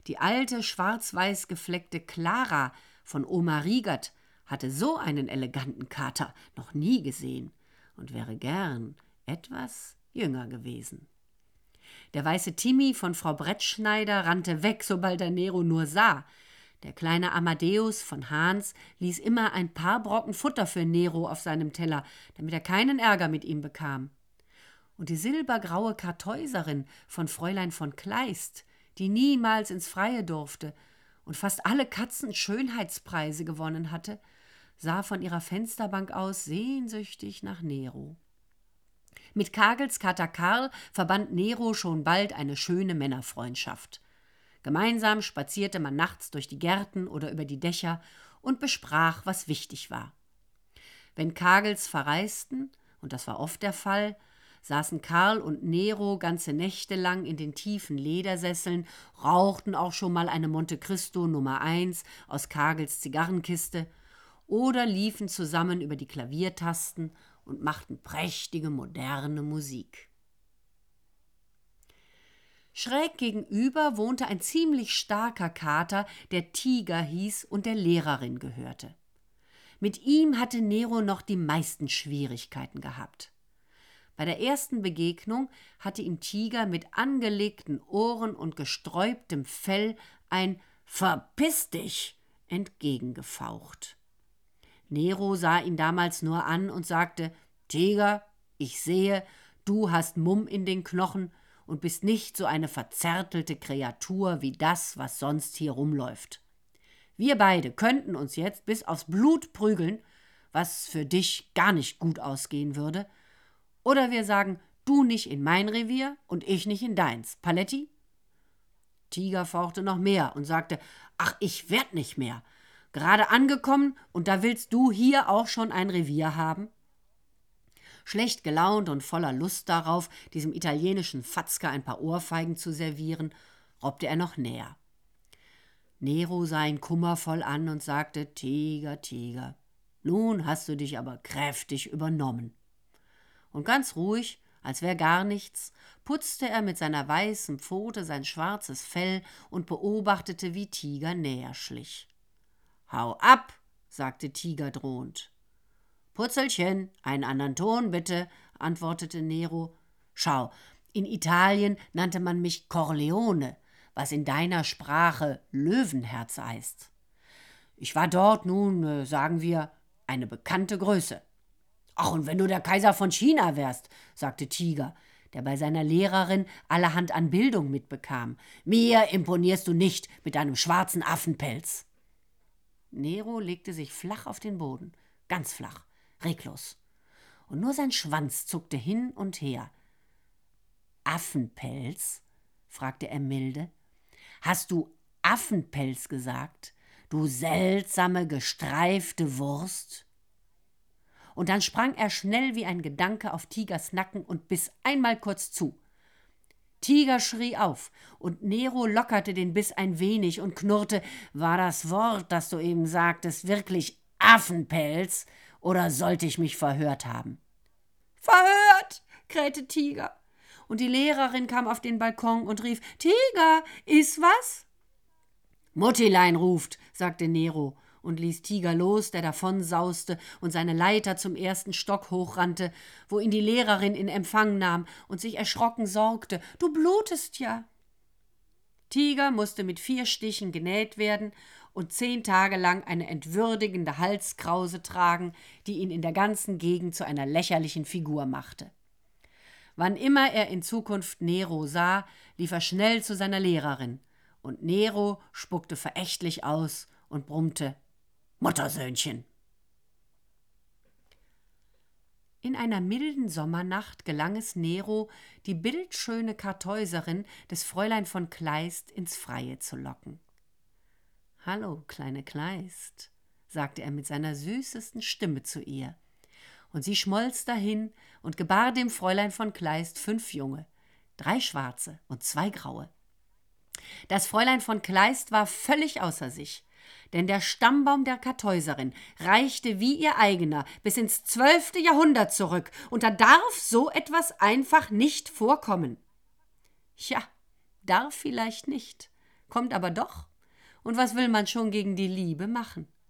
Die alte, schwarz-weiß gefleckte Clara von Oma Riegert hatte so einen eleganten Kater noch nie gesehen und wäre gern etwas jünger gewesen. Der weiße Timmy von Frau Brettschneider rannte weg, sobald er Nero nur sah. Der kleine Amadeus von Hahns ließ immer ein paar Brocken Futter für Nero auf seinem Teller, damit er keinen Ärger mit ihm bekam. Und die silbergraue Kartäuserin von Fräulein von Kleist, die niemals ins Freie durfte und fast alle Katzen Schönheitspreise gewonnen hatte, sah von ihrer Fensterbank aus sehnsüchtig nach Nero. Mit Kagels Kater Karl verband Nero schon bald eine schöne Männerfreundschaft. Gemeinsam spazierte man nachts durch die Gärten oder über die Dächer und besprach, was wichtig war. Wenn Kagels verreisten, und das war oft der Fall, saßen Karl und Nero ganze Nächte lang in den tiefen Ledersesseln, rauchten auch schon mal eine Monte Cristo Nummer 1 aus Kagels Zigarrenkiste oder liefen zusammen über die Klaviertasten und machten prächtige moderne Musik. Schräg gegenüber wohnte ein ziemlich starker Kater, der Tiger hieß und der Lehrerin gehörte. Mit ihm hatte Nero noch die meisten Schwierigkeiten gehabt. Bei der ersten Begegnung hatte ihm Tiger mit angelegten Ohren und gesträubtem Fell ein »Verpiss dich« entgegengefaucht. Nero sah ihn damals nur an und sagte: »Tiger, ich sehe, du hast Mumm in den Knochen und bist nicht so eine verzärtelte Kreatur wie das, was sonst hier rumläuft. Wir beide könnten uns jetzt bis aufs Blut prügeln, was für dich gar nicht gut ausgehen würde. Oder wir sagen, du nicht in mein Revier und ich nicht in deins. Paletti?« Tiger fauchte noch mehr und sagte: »Ach, ich werd nicht mehr. Gerade angekommen und da willst du hier auch schon ein Revier haben?« Schlecht gelaunt und voller Lust darauf, diesem italienischen Fatzke ein paar Ohrfeigen zu servieren, robbte er noch näher. Nero sah ihn kummervoll an und sagte: »Tiger, Tiger, nun hast du dich aber kräftig übernommen.« Und ganz ruhig, als wär gar nichts, putzte er mit seiner weißen Pfote sein schwarzes Fell und beobachtete, wie Tiger näher schlich. »Hau ab«, sagte Tiger drohend. »Putzelchen, einen anderen Ton bitte«, antwortete Nero. »Schau, in Italien nannte man mich Corleone, was in deiner Sprache Löwenherz heißt. Ich war dort nun, sagen wir, eine bekannte Größe.« »Ach, und wenn du der Kaiser von China wärst«, sagte Tiger, der bei seiner Lehrerin allerhand an Bildung mitbekam. »Mir imponierst du nicht mit deinem schwarzen Affenpelz.« Nero legte sich flach auf den Boden, ganz flach, reglos. Und nur sein Schwanz zuckte hin und her. »Affenpelz?«, fragte er milde. »Hast du Affenpelz gesagt, du seltsame, gestreifte Wurst?« Und dann sprang er schnell wie ein Gedanke auf Tigers Nacken und biss einmal kurz zu. Tiger schrie auf, und Nero lockerte den Biss ein wenig und knurrte: »War das Wort, das du eben sagtest, wirklich Affenpelz, oder sollte ich mich verhört haben?« »Verhört«, krähte Tiger. Und die Lehrerin kam auf den Balkon und rief: »Tiger, iss was?« »Muttilein ruft«, sagte Nero und ließ Tiger los, der davonsauste und seine Leiter zum ersten Stock hochrannte, wo ihn die Lehrerin in Empfang nahm und sich erschrocken sorgte. »Du blutest ja.« Tiger musste mit 4 Stichen genäht werden und 10 Tage lang eine entwürdigende Halskrause tragen, die ihn in der ganzen Gegend zu einer lächerlichen Figur machte. Wann immer er in Zukunft Nero sah, lief er schnell zu seiner Lehrerin, und Nero spuckte verächtlich aus und brummte: »Muttersöhnchen.« In einer milden Sommernacht gelang es Nero, die bildschöne Kartäuserin des Fräulein von Kleist ins Freie zu locken. »Hallo, kleine Kleist«, sagte er mit seiner süßesten Stimme zu ihr. Und sie schmolz dahin und gebar dem Fräulein von Kleist 5 Junge, 3 schwarze und 2 graue. Das Fräulein von Kleist war völlig außer sich, denn der Stammbaum der Kartäuserin reichte wie ihr eigener bis ins 12. Jahrhundert zurück, und da darf so etwas einfach nicht vorkommen. »Ja, darf vielleicht nicht«, kommt aber doch. Und was will man schon gegen die Liebe machen?